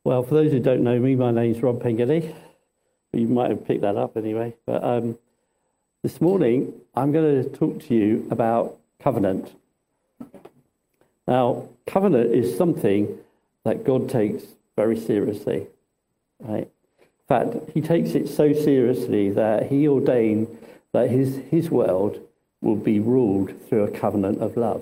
Well, for those who don't know me, my name's Rob Pengilly. You might have picked that up anyway. But this morning, I'm going to talk to you about covenant. Now, covenant is something that God takes very seriously. Right? In fact, he takes it so seriously that he ordained that his world will be ruled through a covenant of love.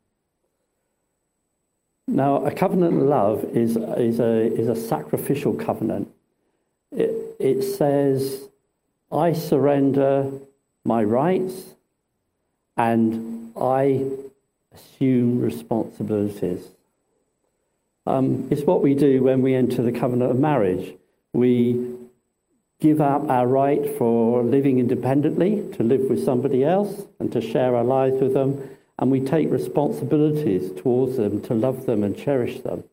Now, a covenant of love is a sacrificial covenant. It says, I surrender my rights and I assume responsibilities. It's what we do when we enter the covenant of marriage. We give up our right for living independently, to live with somebody else and to share our lives with them. And we take responsibilities towards them to love them and cherish them.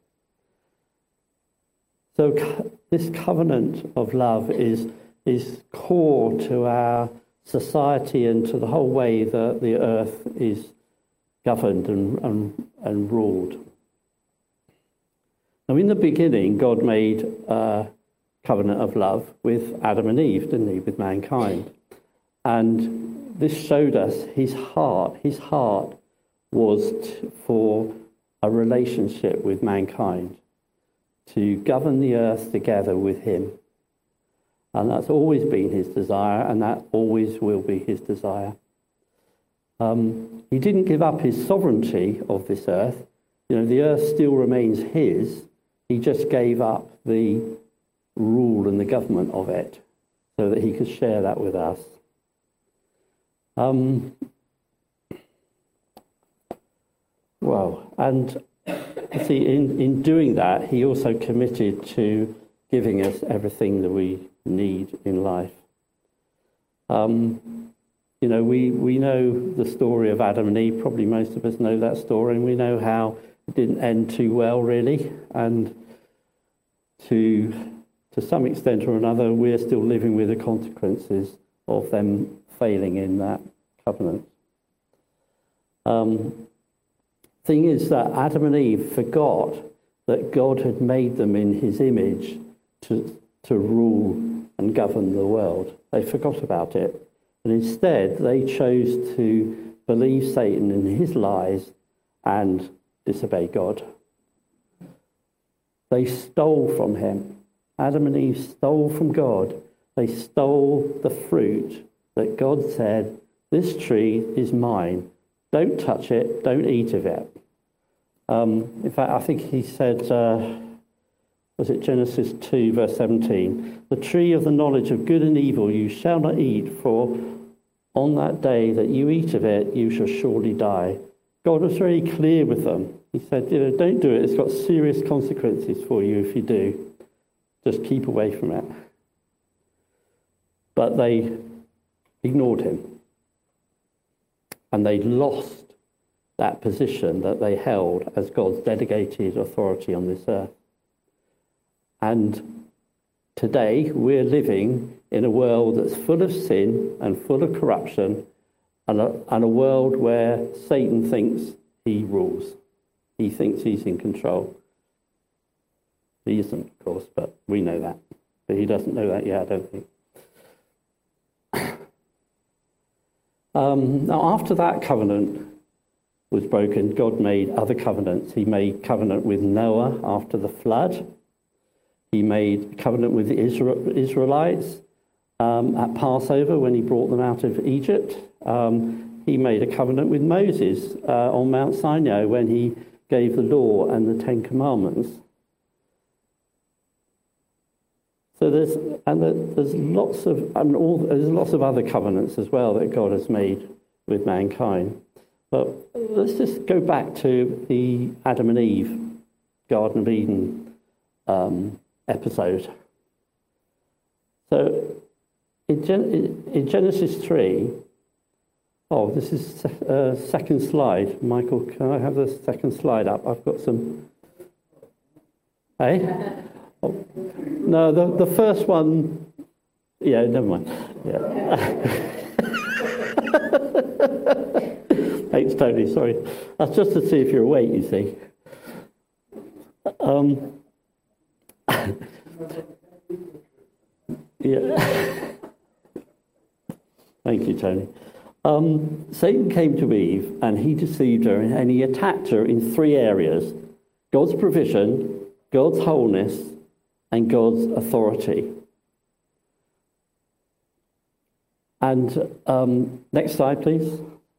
So this covenant of love is core to our society and to the whole way that the earth is governed and ruled. Now, in the beginning, God made a covenant of love with Adam and Eve, didn't he, with mankind. And this showed us his heart. His heart was for a relationship with mankind, to govern the earth together with him. And that's always been his desire, and that always will be his desire. He didn't give up his sovereignty of this earth. You know, the earth still remains his. He just gave up the rule and the government of it so that he could share that with us. And see, in doing that, he also committed to giving us everything that we need in life. You know, we know the story of Adam and Eve. Probably most of us know that story, and we know how it didn't end too well, really. And to some extent or another, we're still living with the consequences of them failing in that covenant. Thing is that Adam and Eve forgot that God had made them in his image to rule and govern the world. They forgot about it. And instead, they chose to believe Satan and his lies and disobey God. They stole from him. Adam and Eve stole from God. They stole the fruit that God said, this tree is mine. Don't touch it. Don't eat of it. In fact, I think he said, was it Genesis 2, verse 17? The tree of the knowledge of good and evil you shall not eat, for on that day that you eat of it, you shall surely die. God was very clear with them. He said, don't do it. It's got serious consequences for you if you do. Just keep away from it. But they ignored him. And they lost that position that they held as God's delegated authority on this earth. And today we're living in a world that's full of sin and full of corruption, and a world where Satan thinks he rules. He thinks he's in control. He isn't, of course, but we know that. But he doesn't know that yet, I don't think. Now, after that covenant was broken, God made other covenants. He made covenant with Noah after the flood. He made covenant with the Israelites at Passover when he brought them out of Egypt. He made a covenant with Moses on Mount Sinai when he gave the law and the Ten Commandments. So there's lots of other covenants as well that God has made with mankind. But let's just go back to the Adam and Eve Garden of Eden episode. So in Genesis 3, this is second slide. Michael, can I have the second slide up? I've got some. Hey? Oh, no, the first one. Yeah, never mind. Yeah. Thanks, Tony. Sorry. That's just to see if you're awake, you see. Yeah. Thank you, Tony. Satan came to Eve and he deceived her and he attacked her in three areas: God's provision, God's wholeness, and God's authority. And next slide, please.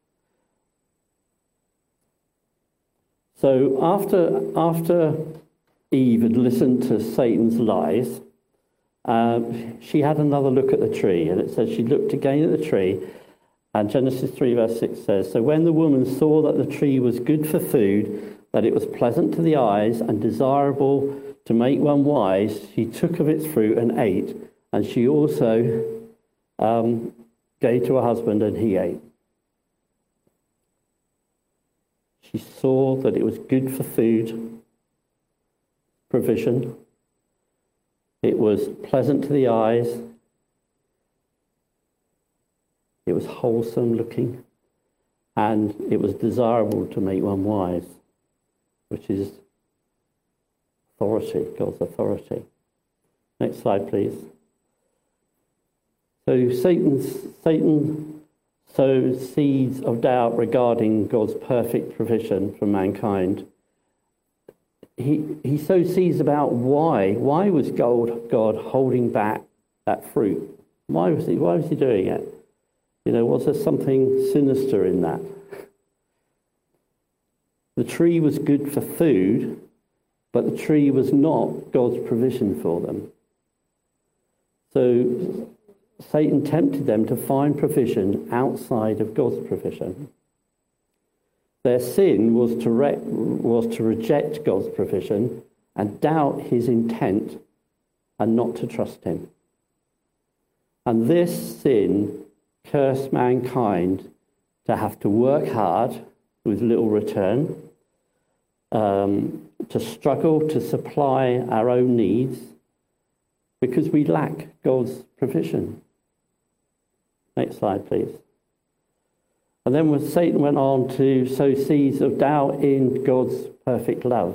So after Eve had listened to Satan's lies, she had another look at the tree, and it says she looked again at the tree, and Genesis 3 verse 6 says, "So when the woman saw that the tree was good for food, that it was pleasant to the eyes and desirable to make one wise, she took of its fruit and ate, and she also gave to her husband, and he ate." She saw that it was good for food, provision. It was pleasant to the eyes. It was wholesome looking. And it was desirable to make one wise, which is authority, God's authority. Next slide, please. So Satan sows seeds of doubt regarding God's perfect provision for mankind. He sows seeds about why. Why was God holding back that fruit? Why was he doing it? Was there something sinister in that? The tree was good for food, but the tree was not God's provision for them. So Satan tempted them to find provision outside of God's provision. Their sin was to reject God's provision and doubt his intent and not to trust him. And this sin cursed mankind to have to work hard with little return, to struggle to supply our own needs because we lack God's provision. Next slide, please. And then when Satan went on to sow seeds of doubt in God's perfect love.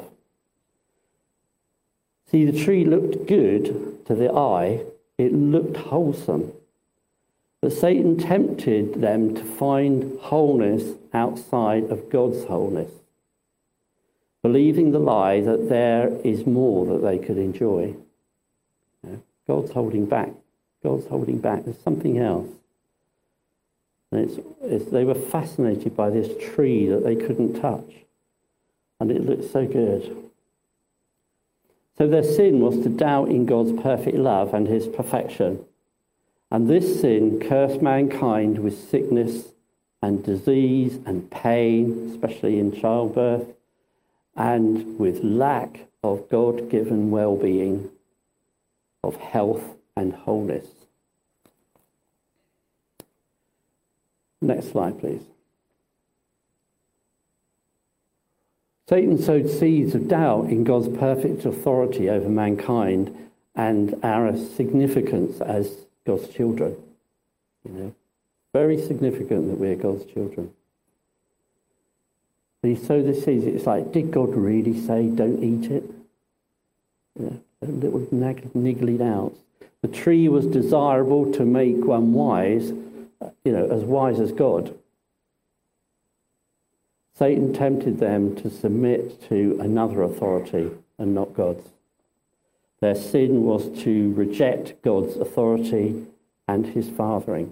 See, the tree looked good to the eye. It looked wholesome. But Satan tempted them to find wholeness outside of God's wholeness, believing the lie that there is more that they could enjoy. God's holding back. God's holding back. There's something else. And they were fascinated by this tree that they couldn't touch. And it looked so good. So their sin was to doubt in God's perfect love and his perfection. And this sin cursed mankind with sickness and disease and pain, especially in childbirth, and with lack of God-given well-being, of health and wholeness. Next slide, please. Satan sowed seeds of doubt in God's perfect authority over mankind and our significance as God's children. Very significant that we're God's children. But he sowed the seeds. It's like, did God really say don't eat it? Little niggly doubts. The tree was desirable to make one wise, as wise as God. Satan tempted them to submit to another authority and not God's. Their sin was to reject God's authority and his fathering.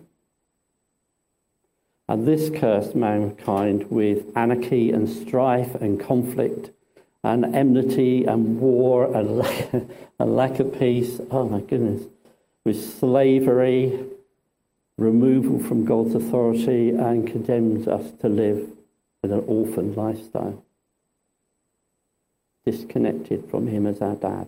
And this cursed mankind with anarchy and strife and conflict and enmity and war and lack of peace. Oh my goodness. With slavery, removal from God's authority, and condemns us to live in an orphan lifestyle, disconnected from him as our dad.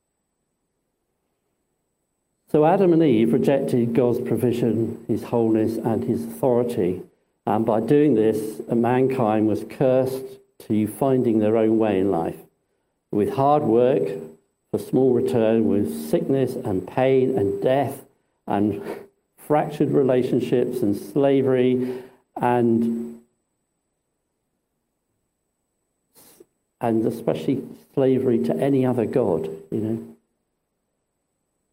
So Adam and Eve rejected God's provision, his wholeness, and his authority. And by doing this, mankind was cursed to finding their own way in life, with hard work for small return, with sickness and pain and death and fractured relationships and slavery and especially slavery to any other god,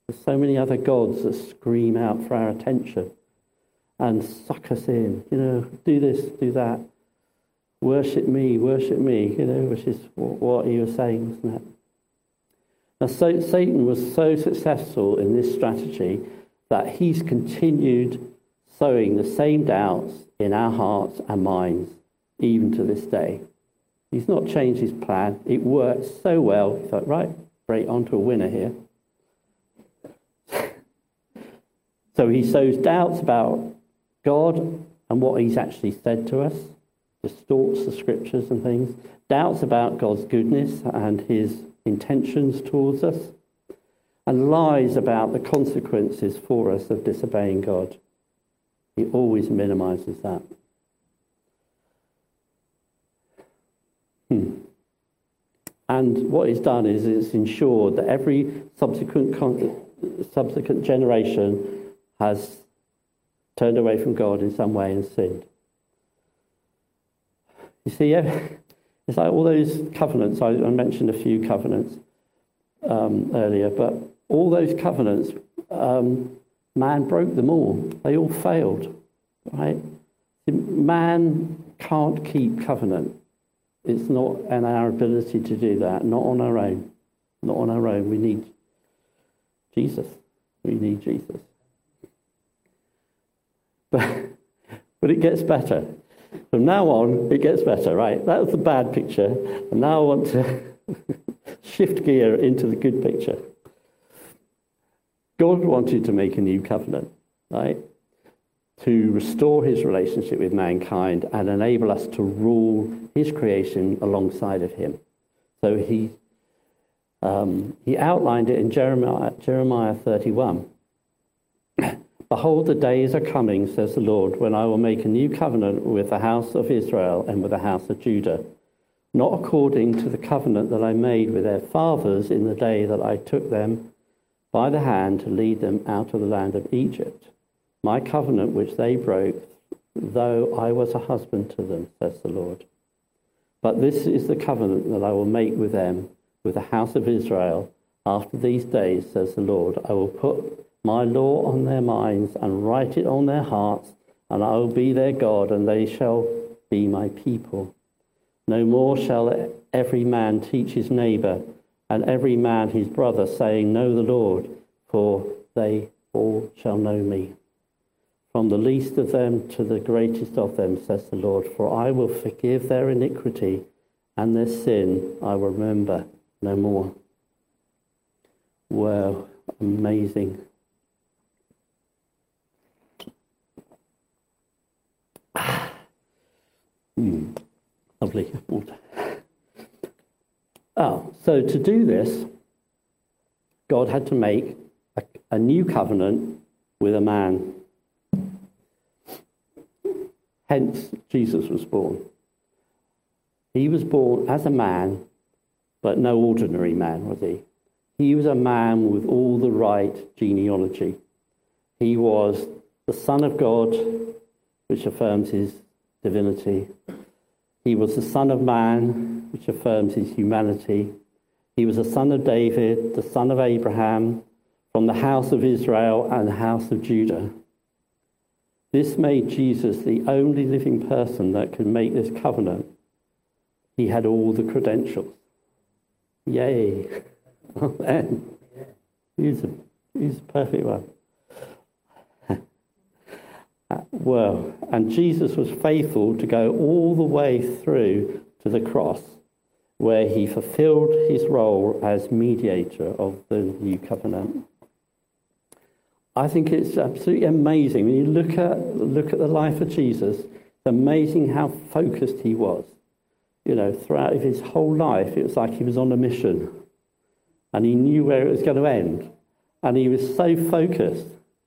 There's so many other gods that scream out for our attention and suck us in. Do this, do that. Worship me, which is what he was saying, wasn't it? Now, Satan was so successful in this strategy that he's continued sowing the same doubts in our hearts and minds, even to this day. He's not changed his plan. It worked so well. He thought, right, break onto a winner here. So he sows doubts about God and what he's actually said to us, distorts the scriptures and things, doubts about God's goodness and his intentions towards us, and lies about the consequences for us of disobeying God. He always minimizes that. And what he's done is it's ensured that every subsequent generation has turned away from God in some way and sinned. You see, it's like all those covenants. I mentioned a few covenants earlier, but all those covenants, man broke them all. They all failed, right? Man can't keep covenant. It's not in our ability to do that, not on our own. Not on our own. We need Jesus. We need Jesus. But it gets better. From now on, it gets better, right? That was the bad picture. And now I want to shift gear into the good picture. God wanted to make a new covenant, right? To restore his relationship with mankind and enable us to rule his creation alongside of him. So he outlined it in Jeremiah 31. Behold, the days are coming, says the Lord, when I will make a new covenant with the house of Israel and with the house of Judah, not according to the covenant that I made with their fathers in the day that I took them by the hand to lead them out of the land of Egypt. My covenant which they broke, though I was a husband to them, says the Lord. But this is the covenant that I will make with them, with the house of Israel. After these days, says the Lord, I will put my law on their minds and write it on their hearts, and I will be their God, and they shall be my people. No more shall every man teach his neighbour, and every man his brother, saying, Know the Lord, for they all shall know me. From the least of them to the greatest of them, says the Lord, for I will forgive their iniquity, and their sin I will remember no more. Wow, amazing. Lovely water. So to do this, God had to make a new covenant with a man. Hence, Jesus was born. He was born as a man, but no ordinary man, was he? He was a man with all the right genealogy. He was the Son of God, which affirms his divinity. He was the Son of Man, which affirms his humanity. He was the son of David, the son of Abraham, from the house of Israel and the house of Judah. This made Jesus the only living person that could make this covenant. He had all the credentials. Yay. Amen. He's a perfect one. Well, and Jesus was faithful to go all the way through to the cross, where he fulfilled his role as mediator of the new covenant. I think it's absolutely amazing when you look at the life of Jesus. It's amazing how focused he was. You know, throughout his whole life, it was like he was on a mission, and he knew where it was going to end, and he was so focused.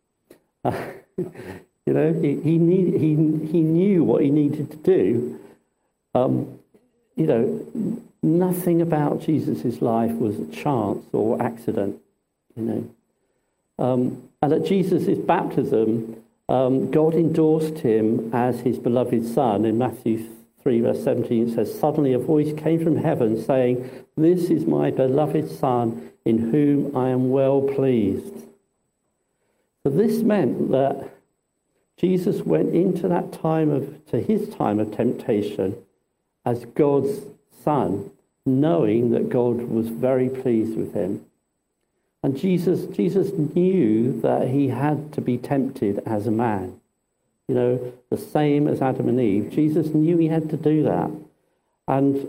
You know, he knew what he needed to do. You know, nothing about Jesus' life was a chance or accident. You know, and at Jesus' baptism, God endorsed him as his beloved son. In Matthew 3, verse 17, it says, "Suddenly a voice came from heaven saying, 'This is my beloved son, in whom I am well pleased.'" So this meant that Jesus went into his time of temptation as God's son, knowing that God was very pleased with him. And Jesus knew that he had to be tempted as a man. You know, the same as Adam and Eve. Jesus knew he had to do that. And,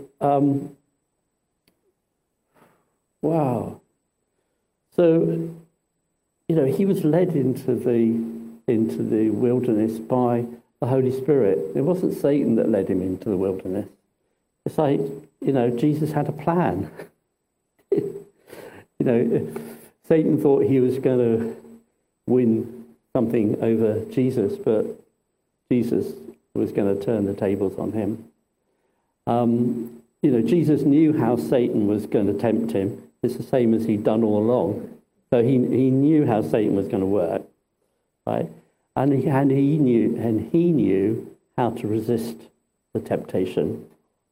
wow. So, you know, he was led into the wilderness by the Holy Spirit. It wasn't Satan that led him into the wilderness. It's like, you know, Jesus had a plan. You know, Satan thought he was going to win something over Jesus, but Jesus was going to turn the tables on him. You know, Jesus knew how Satan was going to tempt him. It's the same as he'd done all along. So he knew how Satan was going to work, right? And he knew how to resist the temptation.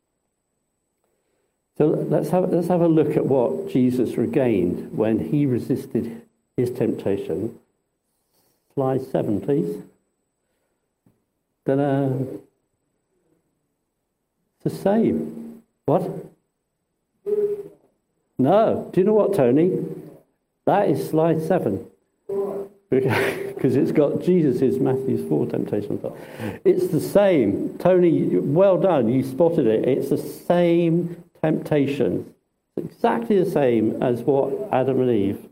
So let's have a look at what Jesus regained when he resisted his temptation. Slide 7, please. Ta-da. It's the same. What? No. Do you know what, Tony? That is slide 7. Because it's got Jesus' Matthew 4 temptation. It's the same. Tony, well done. You spotted it. It's the same temptation. It's exactly the same as what Adam and Eve.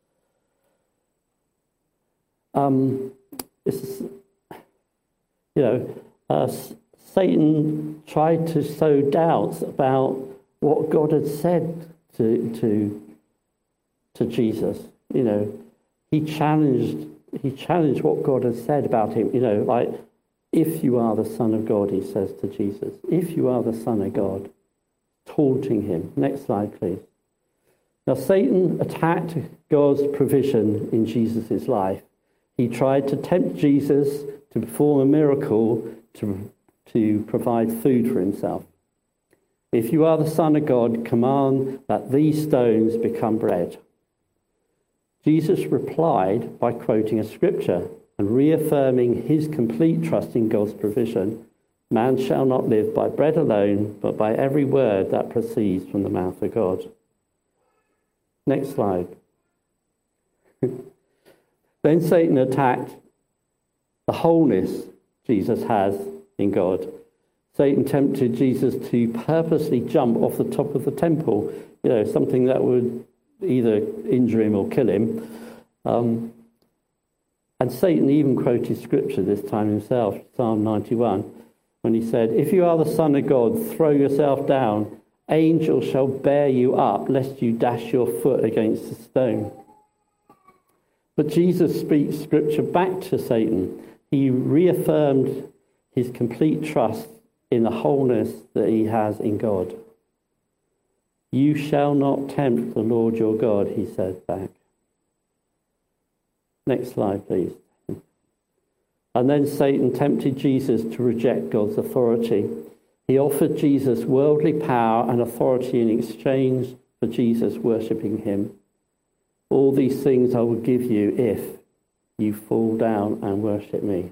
Satan tried to sow doubts about what God had said to Jesus. You know, he challenged what God had said about him. You know, like, if you are the Son of God, he says to Jesus, if you are the Son of God, taunting him. Next slide, please. Now, Satan attacked God's provision in Jesus' life. He tried to tempt Jesus to perform a miracle to provide food for himself. If you are the Son of God, command that these stones become bread. Jesus replied by quoting a scripture and reaffirming his complete trust in God's provision. Man shall not live by bread alone, but by every word that proceeds from the mouth of God. Next slide. Then Satan attacked the wholeness Jesus has in God. Satan tempted Jesus to purposely jump off the top of the temple, you know, something that would either injure him or kill him. And Satan even quoted scripture this time himself, Psalm 91, when he said, if you are the Son of God, throw yourself down. Angels shall bear you up, lest you dash your foot against a stone. But Jesus speaks scripture back to Satan. He reaffirmed his complete trust in the wholeness that he has in God. You shall not tempt the Lord your God, he said back. Next slide, please. And then Satan tempted Jesus to reject God's authority. He offered Jesus worldly power and authority in exchange for Jesus worshipping him. All these things I will give you if you fall down and worship me.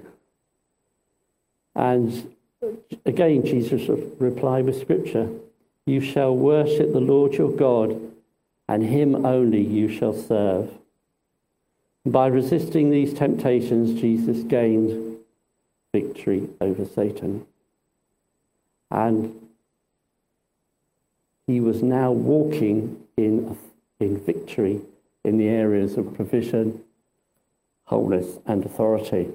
And again, Jesus replied with scripture, you shall worship the Lord your God, and him only you shall serve. By resisting these temptations, Jesus gained victory over Satan. And he was now walking in victory in the areas of provision, wholeness, and authority.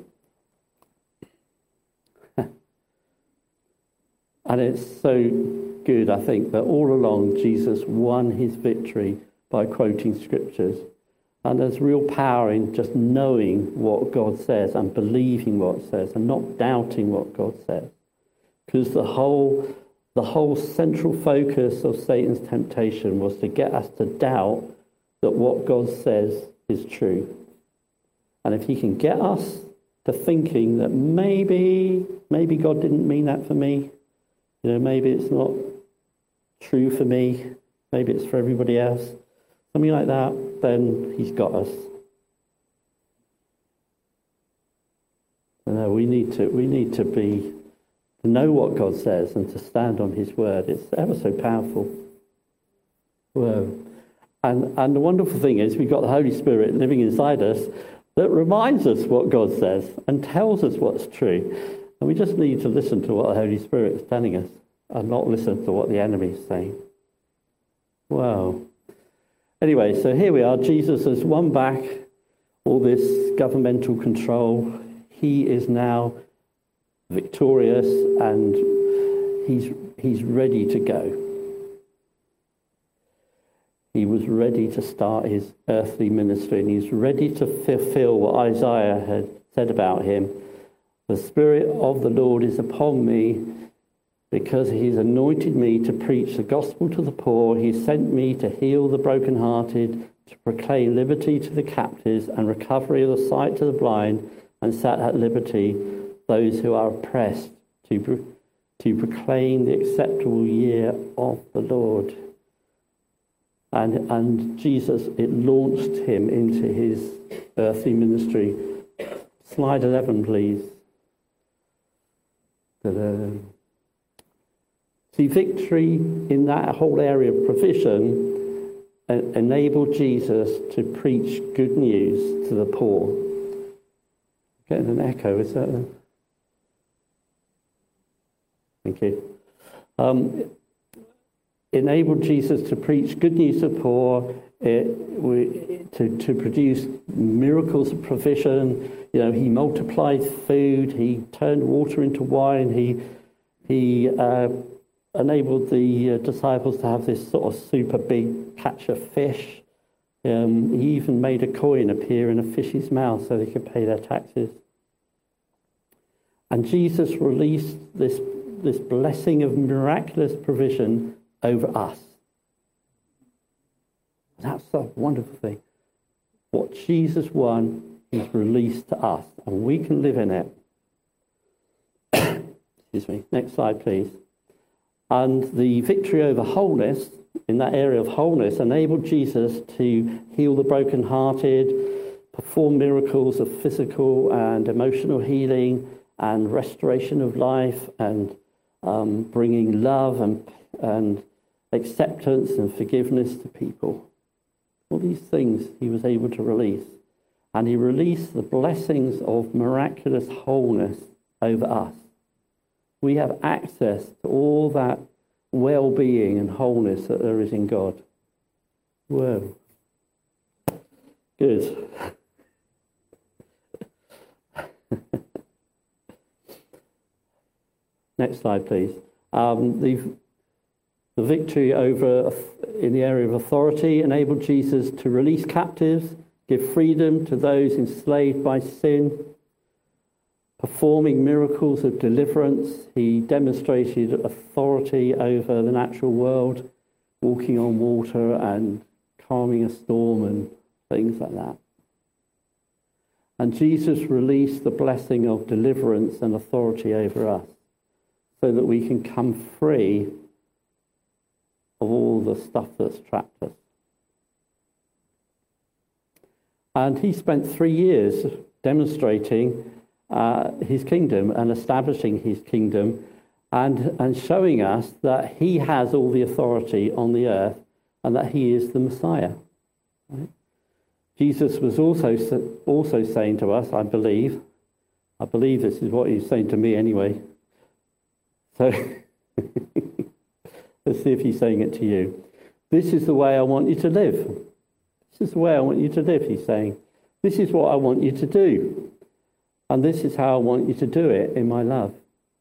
And it's so good, I think, that all along Jesus won his victory by quoting scriptures. And there's real power in just knowing what God says and believing what it says and not doubting what God says. Because the whole central focus of Satan's temptation was to get us to doubt that what God says is true. And if he can get us to thinking that maybe God didn't mean that for me, you know, maybe it's not true for me, maybe it's for everybody else, something like that, then he's got us. No, we need to know what God says and to stand on his word. It's ever so powerful. Whoa. And the wonderful thing is we've got the Holy Spirit living inside us that reminds us what God says and tells us what's true. And we just need to listen to what the Holy Spirit is telling us and not listen to what the enemy is saying. Wow. Anyway, so here we are. Jesus has won back all this governmental control. He is now victorious and he's ready to go. He was ready to start his earthly ministry, and he's ready to fulfill what Isaiah had said about him. The Spirit of the Lord is upon me, because he's anointed me to preach the gospel to the poor. He sent me to heal the brokenhearted, to proclaim liberty to the captives and recovery of the sight to the blind, and set at liberty those who are oppressed, to proclaim the acceptable year of the Lord. And Jesus, it launched him into his earthly ministry. Slide 11, please. Ta-da. See, victory in that whole area of provision enabled Jesus to preach good news to the poor. Getting an echo, is that? Thank you. Enabled Jesus to preach good news to the poor, to produce miracles of provision. You know, he multiplied food, he turned water into wine, he enabled the disciples to have this sort of super big catch of fish. He even made a coin appear in a fish's mouth so they could pay their taxes. And Jesus released this blessing of miraculous provision over us. That's a wonderful thing. What Jesus won is released to us, and we can live in it. Excuse me. Next slide, please. And the victory over wholeness, in that area of wholeness, enabled Jesus to heal the brokenhearted, perform miracles of physical and emotional healing and restoration of life, and bringing love and acceptance and forgiveness to people. All these things he was able to release. And he released the blessings of miraculous wholeness over us. We have access to all that well-being and wholeness that there is in God. Whoa. Good. Next slide, please. The victory over in the area of authority enabled Jesus to release captives, give freedom to those enslaved by sin. Performing miracles of deliverance, he demonstrated authority over the natural world, walking on water and calming a storm and things like that. And Jesus released the blessing of deliverance and authority over us so that we can come free of all the stuff that's trapped us. And he spent 3 years demonstrating his kingdom and establishing his kingdom and showing us that he has all the authority on the earth and that he is the Messiah. Right? Jesus was also saying to us, I believe this is what he's saying to me anyway. So let's see if he's saying it to you. This is the way I want you to live. This is the way I want you to live, he's saying. This is what I want you to do. And this is how I want you to do it in my love.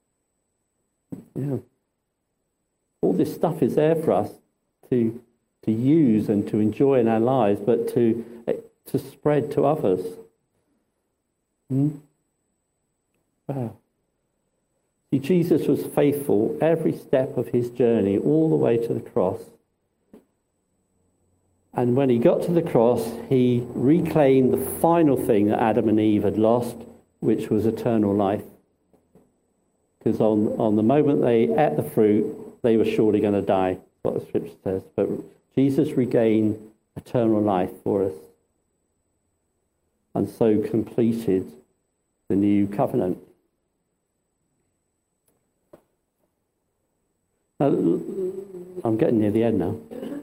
Yeah. All this stuff is there for us to use and to enjoy in our lives, but to spread to others. Wow. See, Jesus was faithful every step of his journey, all the way to the cross. And when he got to the cross, he reclaimed the final thing that Adam and Eve had lost, which was eternal life. Because on the moment they ate the fruit, they were surely going to die, what the scripture says. But Jesus regained eternal life for us, and so completed the new covenant. Now, I'm getting near the end now.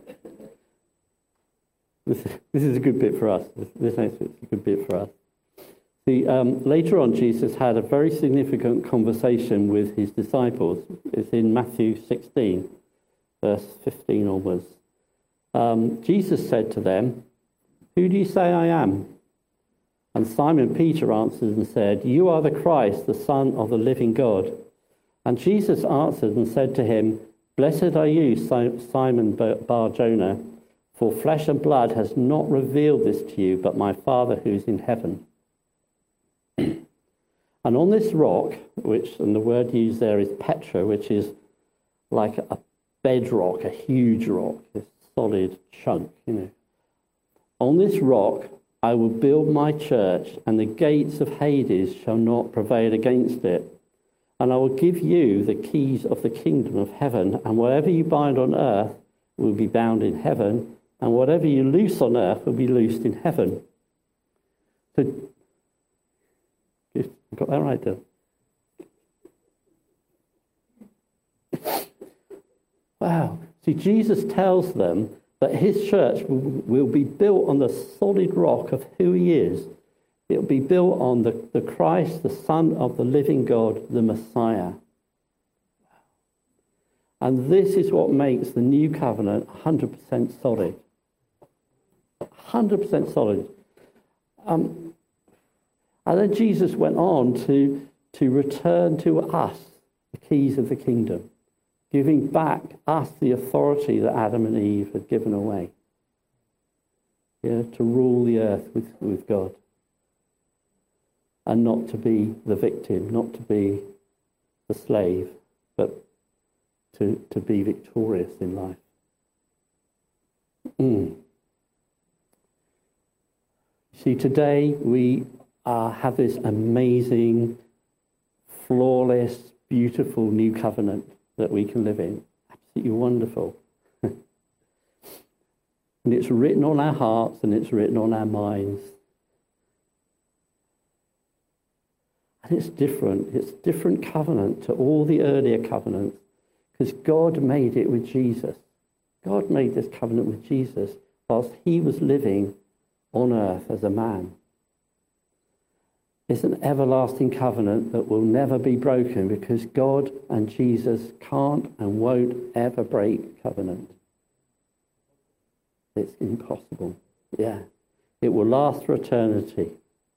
This is a good bit for us. This next bit's a good bit for us. See, later on, Jesus had a very significant conversation with his disciples. It's in Matthew 16, verse 15 onwards. Jesus said to them, "Who do you say I am?" And Simon Peter answered and said, "You are the Christ, the Son of the living God." And Jesus answered and said to him, "Blessed are you, Simon Bar-Jonah, for flesh and blood has not revealed this to you, but my Father who is in heaven. And on this rock, and the word used there is Petra, which is like a bedrock, a huge rock, this solid chunk, On this rock I will build my church, and the gates of Hades shall not prevail against it. And I will give you the keys of the kingdom of heaven, and whatever you bind on earth will be bound in heaven, and whatever you loose on earth will be loosed in heaven." So, got that right there? Wow. See, Jesus tells them that his church will be built on the solid rock of who he is. It will be built on the Christ, the Son of the living God, the Messiah. And this is what makes the new covenant 100% solid. 100% solid. And then Jesus went on to return to us the keys of the kingdom, giving back us the authority that Adam and Eve had given away. To rule the earth with God. And not to be the victim, not to be the slave, but to be victorious in life. See, today we have this amazing, flawless, beautiful new covenant that we can live in. Absolutely wonderful. And it's written on our hearts and it's written on our minds. And it's different. It's a different covenant to all the earlier covenants because God made it with Jesus. God made this covenant with Jesus whilst he was living on earth as a man. It's an everlasting covenant that will never be broken because God and Jesus can't and won't ever break covenant. It's impossible. Yeah. It will last for eternity.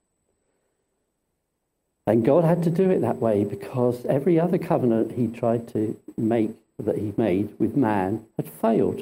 And God had to do it that way because every other covenant he tried to make, that he made with man, had failed.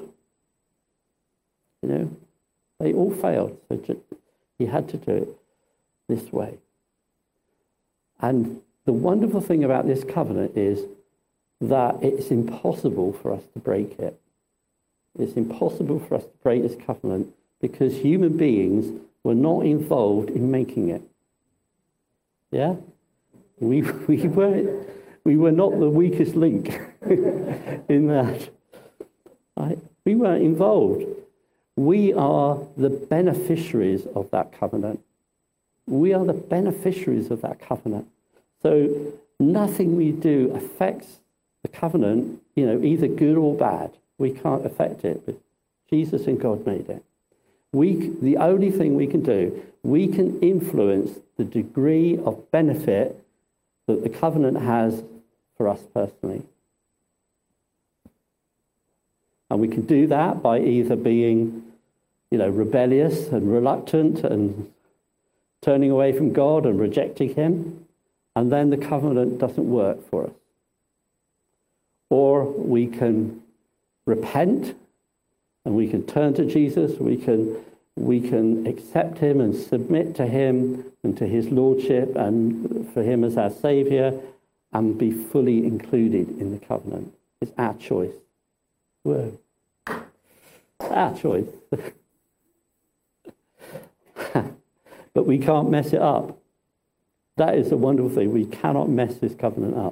They all failed. So he had to do it this way. And the wonderful thing about this covenant is that it's impossible for us to break it. It's impossible for us to break this covenant because human beings were not involved in making it. Yeah? We were not the weakest link in that. Right? We weren't involved. We are the beneficiaries of that covenant. We are the beneficiaries of that covenant. So nothing we do affects the covenant, either good or bad. We can't affect it, but Jesus and God made it. The only thing we can do, we can influence the degree of benefit that the covenant has for us personally. And we can do that by either being, rebellious and reluctant and turning away from God and rejecting him, and then the covenant doesn't work for us. Or we can repent and we can turn to Jesus, we can accept him and submit to him and to his lordship and for him as our saviour and be fully included in the covenant. It's our choice. Whoa. Our choice. But we can't mess it up. That is the wonderful thing. We cannot mess this covenant up.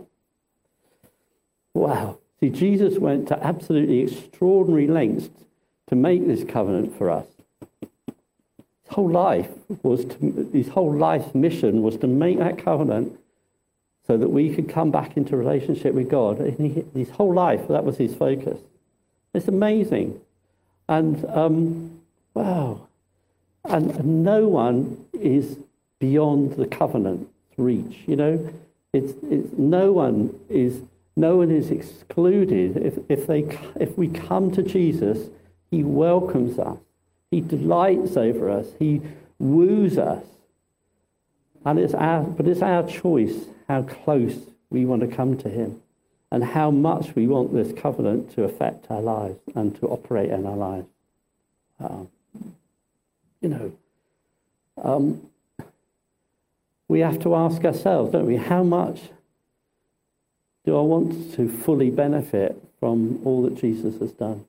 Wow. See, Jesus went to absolutely extraordinary lengths to make this covenant for us. It's whole life his whole life mission was to make that covenant so that we could come back into relationship with God. And his whole life, that was his focus. It's amazing. And, wow. And no one is beyond the covenant's reach. You know, no one is excluded. If we come to Jesus, he welcomes us. He delights over us. He woos us. And it's our choice how close we want to come to him and how much we want this covenant to affect our lives and to operate in our lives. We have to ask ourselves, don't we, how much do I want to fully benefit from all that Jesus has done?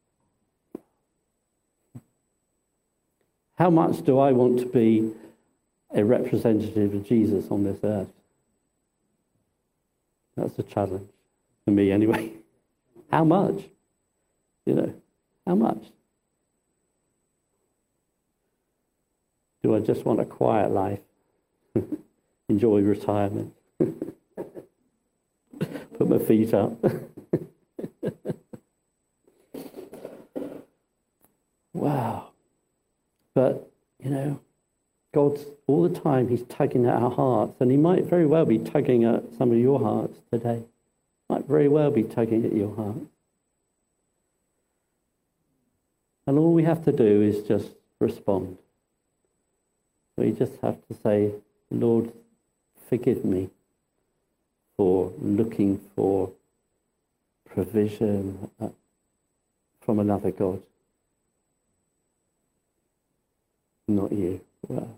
How much do I want to be a representative of Jesus on this earth? That's a challenge for me anyway. How much? How much? Do I just want a quiet life? Enjoy retirement? Put my feet up? Wow. But, God's all the time, he's tugging at our hearts, and he might very well be tugging at some of your hearts today. Might very well be tugging at your heart. And all we have to do is just respond. We just have to say, Lord, forgive me for looking for provision from another God. Not you. Well,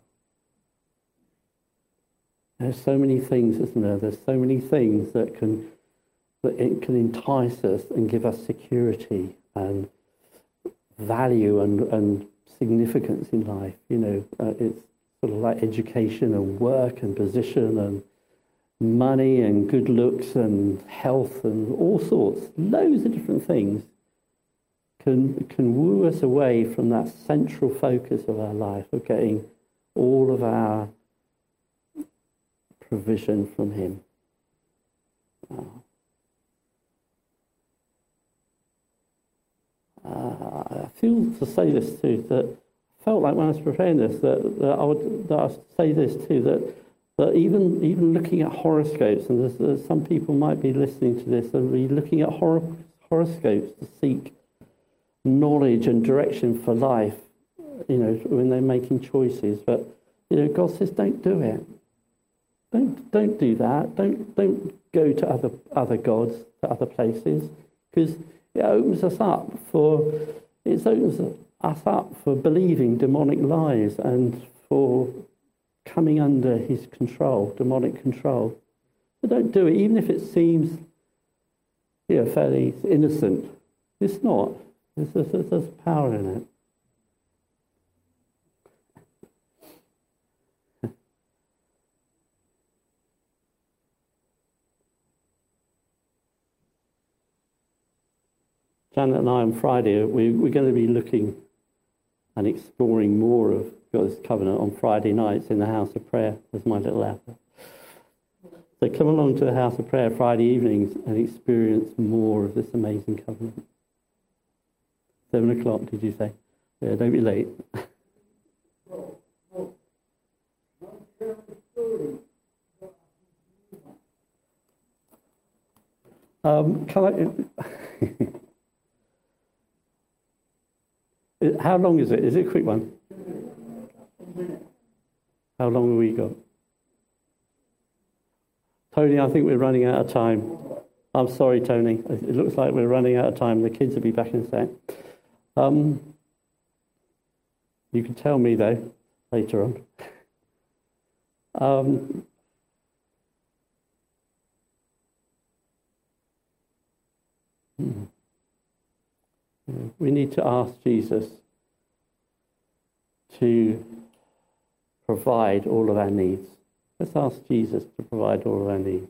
there's so many things, isn't there? There's so many things that it can entice us and give us security and value and significance in life. It's sort of like education and work and position and money and good looks and health and all sorts, loads of different things can woo us away from that central focus of our life, of getting all of our provision from him. I feel to say this too, that I felt like when I was preparing this, that I would say this too, that even looking at horoscopes, and there's some people might be listening to this and be looking at horoscopes to seek knowledge and direction for life, when they're making choices. But God says, don't do it. Don't do that. Don't go to other gods, to other places, because it opens us up for believing demonic lies and for coming under his control, demonic control. So don't do it, even if it seems fairly innocent. It's not. There's power in it. Janet and I on Friday, we're going to be looking and exploring more of God's covenant on Friday nights in the house of prayer as my little effort. So come along to the house of prayer Friday evenings and experience more of this amazing covenant. 7 o'clock, did you say? Yeah, don't be late. How long is it? Is it a quick one? How long have we got? Tony, I think we're running out of time. I'm sorry, Tony. It looks like we're running out of time. The kids will be back in a sec. You can tell me, though, later on. We need to ask Jesus to provide all of our needs. Let's ask Jesus to provide all of our needs.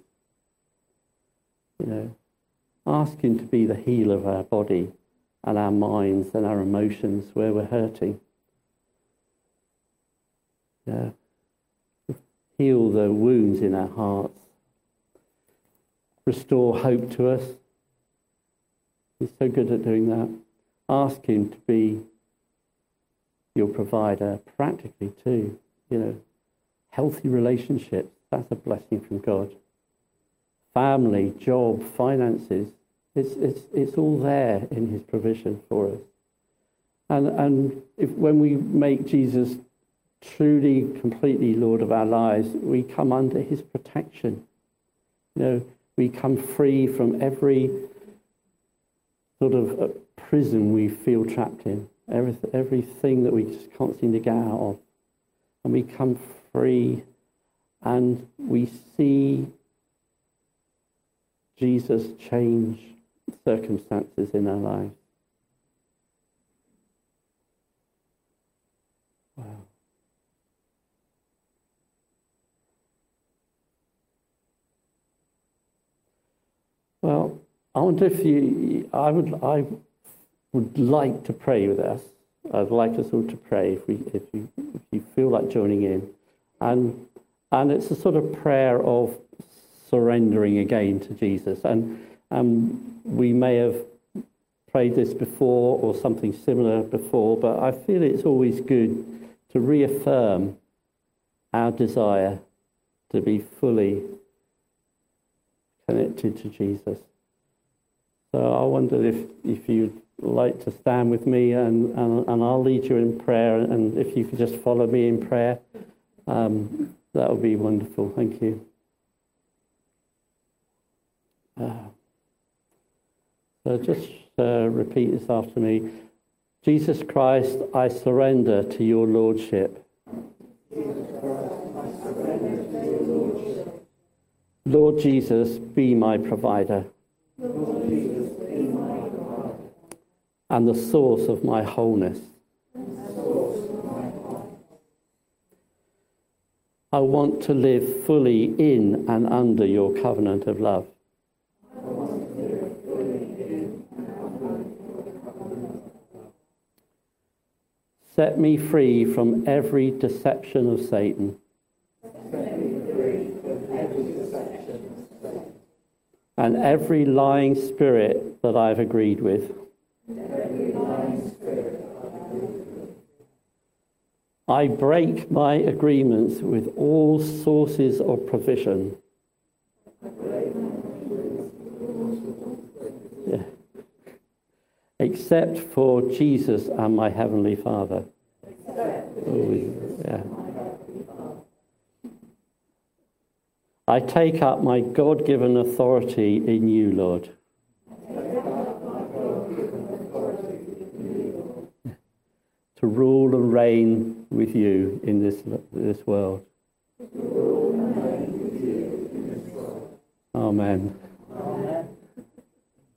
Ask him to be the healer of our body and our minds and our emotions where we're hurting. Heal the wounds in our hearts. Restore hope to us. He's so good at doing that. Ask him to be your provider, practically too. Healthy relationships, that's a blessing from God. Family, job, finances, it's all there in his provision for us. And when we make Jesus truly, completely Lord of our lives, we come under his protection. We come free from every sort of prison we feel trapped in, everything that we just can't seem to get out of. And we come free and we see Jesus change circumstances in our lives. Wow. Well, I wonder if I would like to pray with us. I'd like us all to pray if you feel like joining in, and it's a sort of prayer of surrendering again to Jesus. And we may have prayed this before or something similar before, but I feel it's always good to reaffirm our desire to be fully connected to Jesus. So I wonder if you'd like to stand with me and I'll lead you in prayer, and if you could just follow me in prayer, that would be wonderful. Thank you. So just repeat this after me. Jesus Christ, I surrender to your Lordship. Lord Jesus, be my provider. And the source of my wholeness. I want to live fully in and under your covenant of love. Set me free from every deception of Satan. And every lying spirit that I've agreed with. I break my agreements with all sources of provision. Yeah. Except for Jesus and my Heavenly Father. Yeah. I take up my God-given authority in you, Lord. To rule and reign with you in this world. Amen.